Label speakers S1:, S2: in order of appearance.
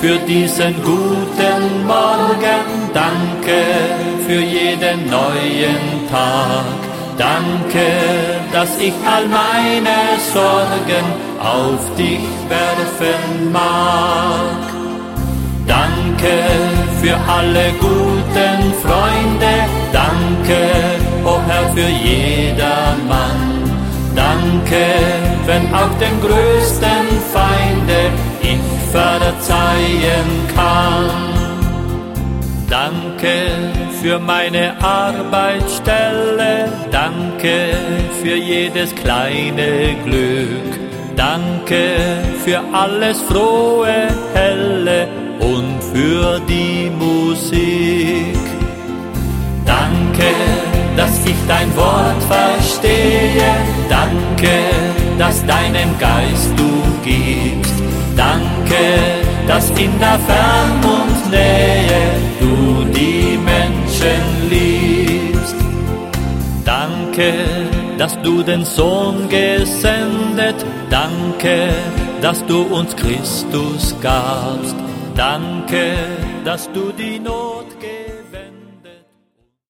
S1: für diesen guten Morgen, danke für jeden neuen Tag. Danke, dass ich all meine Sorgen auf dich werfen mag. Danke für alle guten Freunde, danke, o Herr, für jedermann. Danke, wenn auch den größten Feinde ich verzeihen kann. Danke für meine Arbeitsstelle, danke für jedes kleine Glück. Danke für alles frohe, helle und für die Musik. Danke, dass ich dein Wort verstehe, danke, dass deinen Geist du gibst. Danke, dass in der Fern und Nähe du die Menschen liebst. Danke, dass du den Sohn gesendet, danke, dass du uns Christus gabst. Danke, dass du die Not